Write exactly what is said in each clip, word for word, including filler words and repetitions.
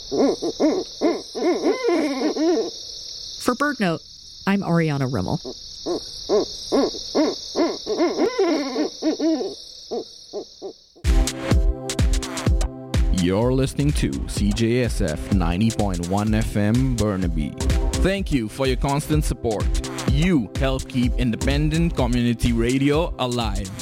For BirdNote, I'm Ariana Rimmel. You're listening to C J S F ninety point one F M Burnaby. Thank you for your constant support. You help keep independent community radio alive.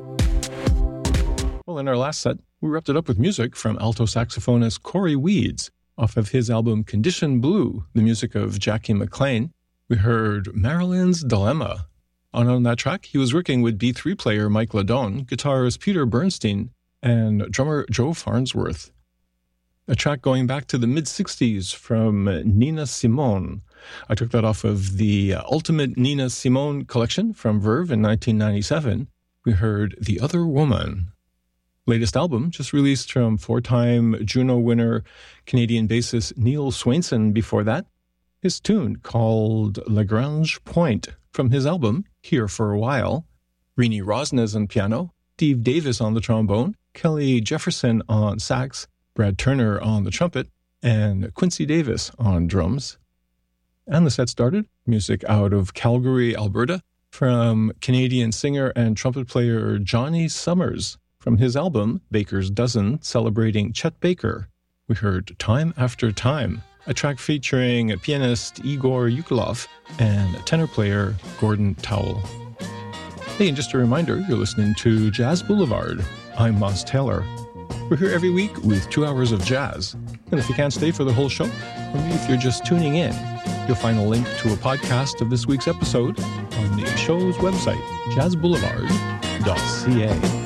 Well, in our last set, we wrapped it up with music from alto saxophonist Corey Weeds. Off of his album Condition Blue, the music of Jackie McLean, we heard Marilyn's Dilemma. On, on that track, he was working with B three player Mike Ladone, guitarist Peter Bernstein, and drummer Joe Farnsworth. A track going back to the mid-sixties from Nina Simone. I took that off of the Ultimate Nina Simone collection from Verve in nineteen ninety-seven. We heard The Other Woman. Latest album just released from four-time Juno winner Canadian bassist Neil Swainson before that. His tune called Lagrange Point from his album Here for a While. Rini Rosnes on piano, Steve Davis on the trombone, Kelly Jefferson on sax, Brad Turner on the trumpet, and Quincy Davis on drums. And the set started, music out of Calgary, Alberta, from Canadian singer and trumpet player Johnny Summers, from his album Baker's Dozen, celebrating Chet Baker. We heard Time After Time, a track featuring pianist Igor Yukilov and tenor player Gordon Towell. Hey, and just a reminder, you're listening to Jazz Boulevard. I'm Moss Taylor. We're here every week with two hours of jazz. And if you can't stay for the whole show, or maybe if you're just tuning in, you'll find a link to a podcast of this week's episode on the show's website, jazz boulevard dot c a.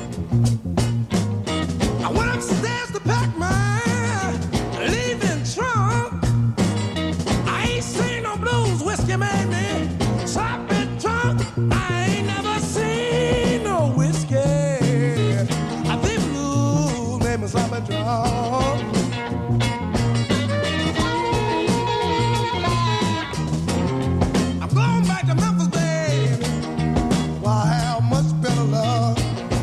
I went upstairs to pack my leaving trunk. I ain't seen no blues, whiskey made me stop and drunk. I ain't never seen no whiskey. I think blues made me stop and drunk. I'm going back to Memphis, baby. Why, how much better love.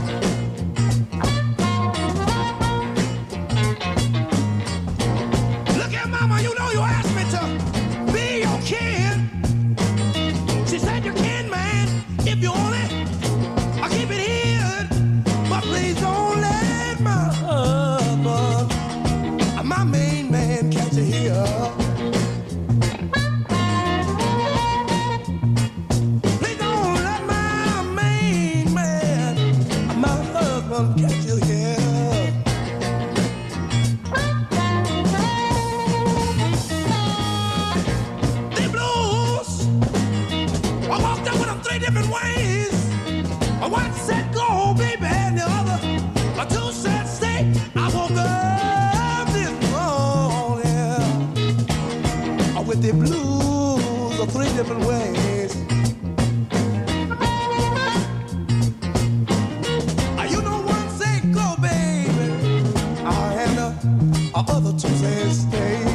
Mama, you know you asked me to be your kin. She said you can, man, if you want it. I'll keep it here, but please don't let my husband, my main man, catch you here. Please don't let my main man, my husband, catch you here. Different ways. One said go, baby, and the other, a two said stay. I woke up this morning with the blues of three different ways. You know, one said go, baby, and the other two said stay.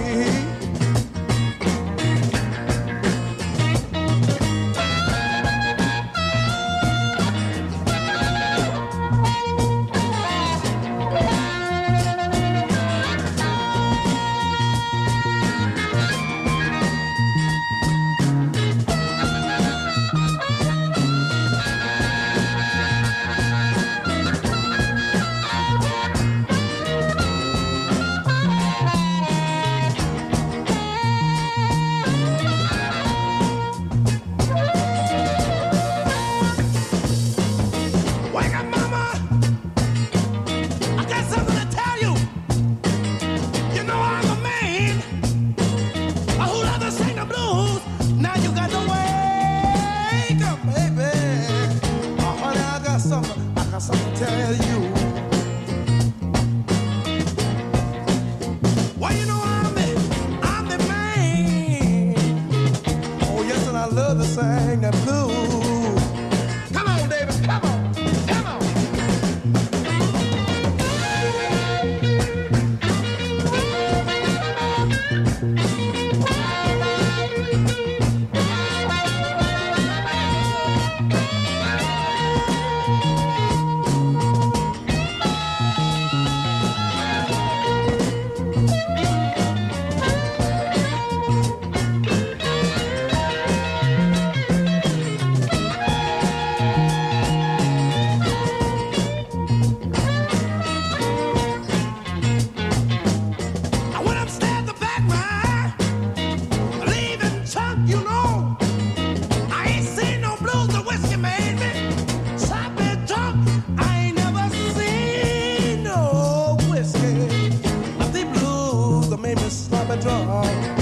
made me sloppy drunk.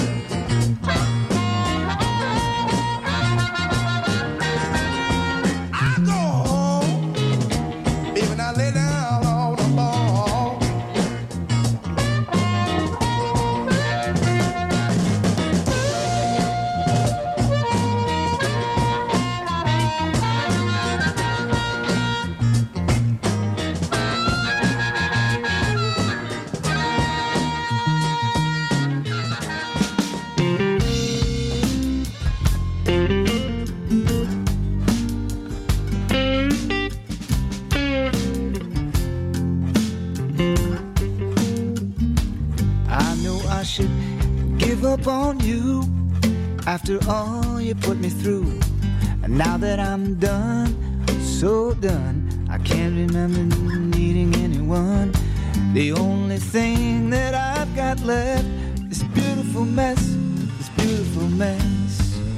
On you after all you put me through, and now that I'm done, so done, I can't remember needing anyone. The only thing that I've got left is beautiful mess, this beautiful mess.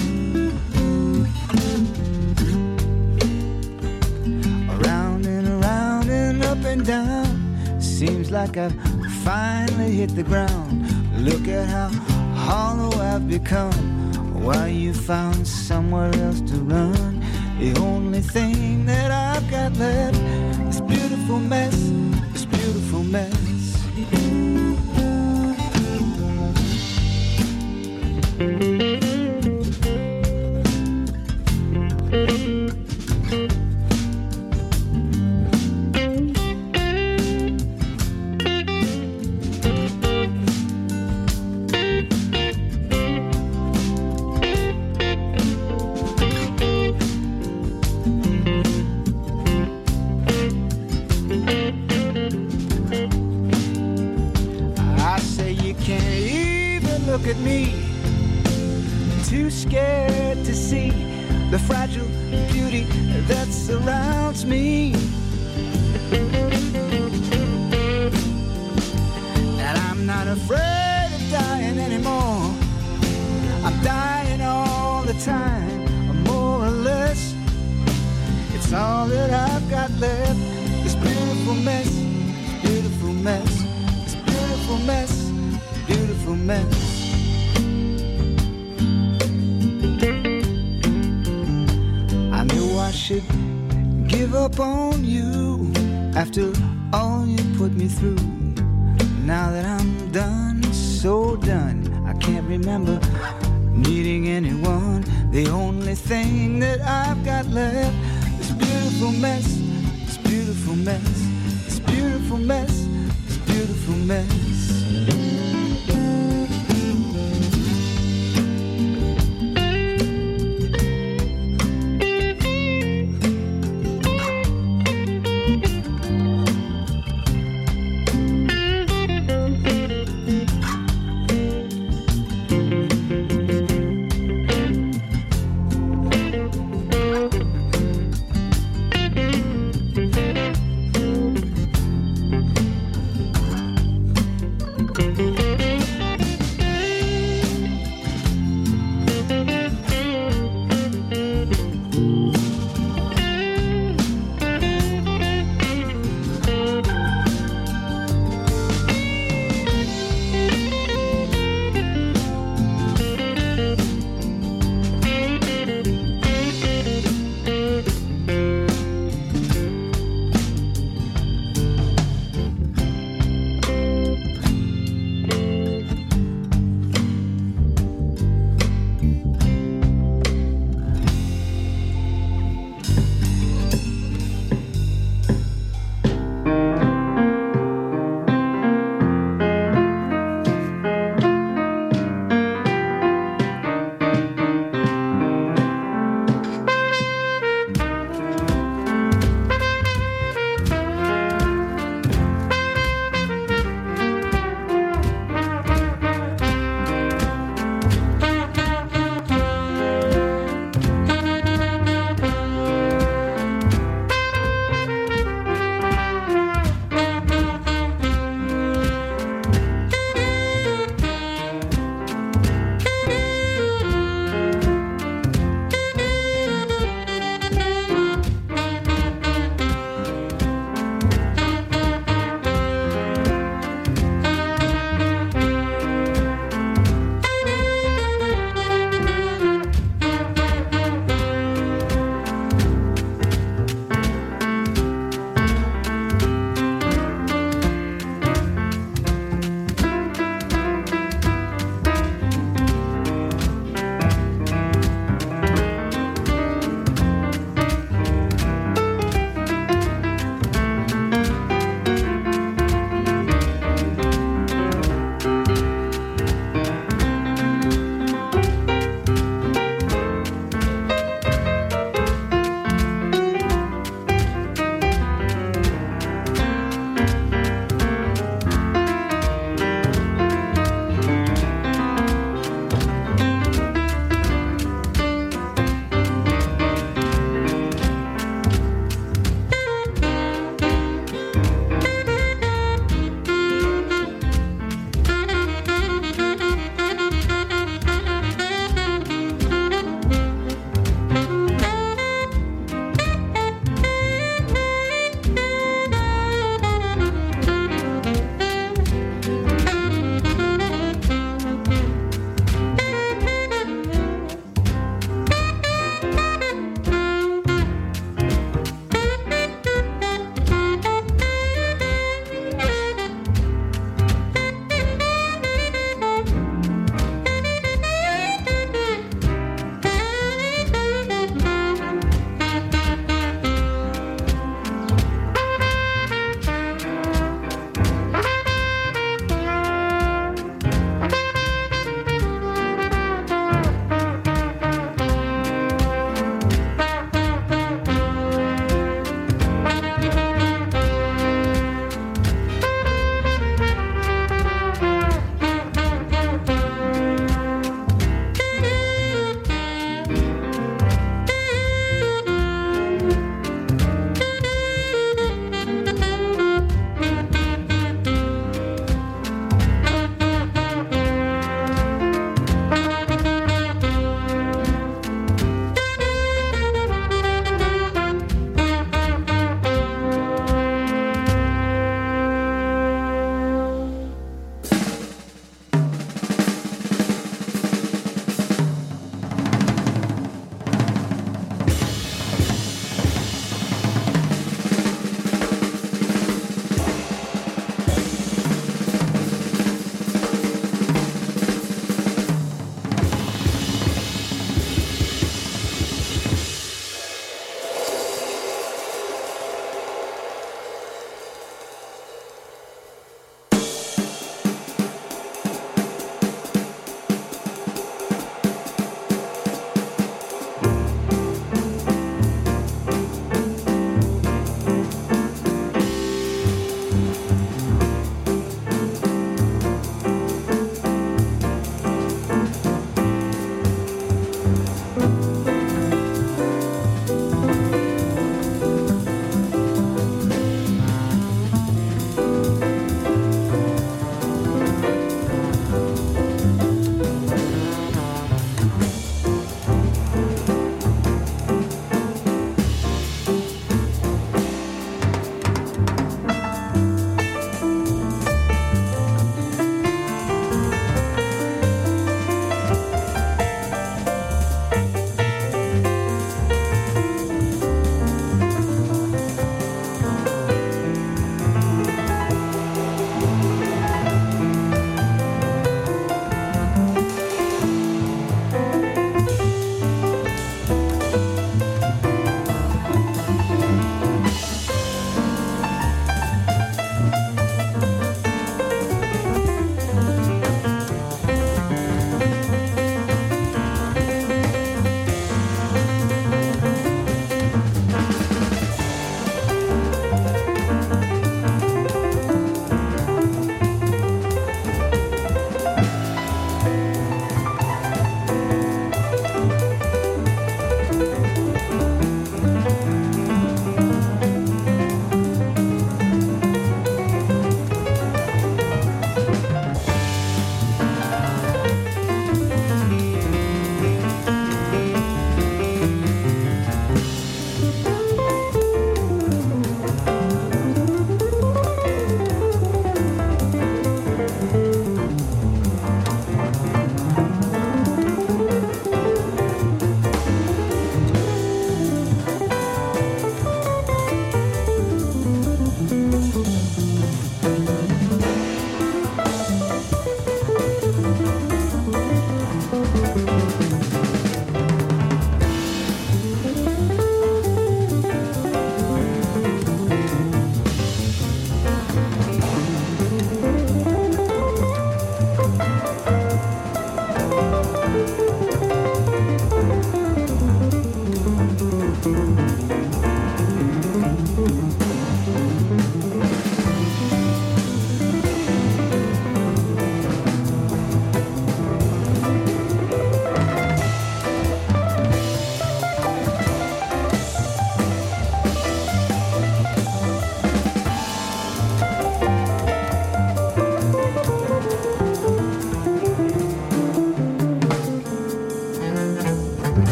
Around and around and up and down, seems like I've finally hit the ground. Look at how hollow I've become, while you found somewhere else to run. The only thing that I've got left is beautiful mess, this beautiful mess. At me, too scared to see the fragile beauty that surrounds me. And I'm not afraid of dying anymore. I'm dying all the time, more or less. It's all that I've got left, this beautiful mess, this beautiful mess, this beautiful mess, beautiful mess. I should give up on you after all you put me through. Now that I'm done, so done, I can't remember needing anyone. The only thing that I've got left is beautiful mess, this beautiful mess, this beautiful mess, this beautiful mess.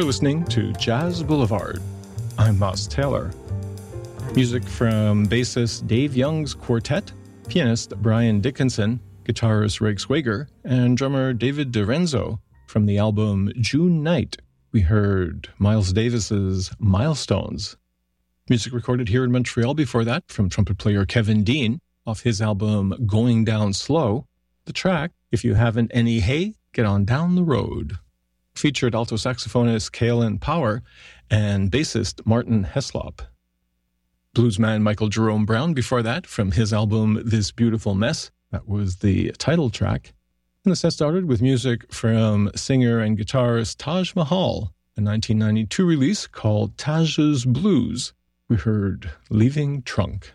You're listening to Jazz Boulevard. I'm Moss Taylor. Music from bassist Dave Young's quartet, pianist Brian Dickinson, guitarist Reg Swager, and drummer David DiRenzo. From the album June Night, we heard Miles Davis's Milestones. Music recorded here in Montreal before that from trumpet player Kevin Dean off his album Going Down Slow. The track, If You Haven't Any Hay, Get On Down the Road, featured alto saxophonist Kaylin Power and bassist Martin Heslop. Bluesman Michael Jerome Brown before that from his album This Beautiful Mess. That was the title track. And the set started with music from singer and guitarist Taj Mahal, a nineteen ninety-two release called Taj's Blues. We heard Leaving Trunk.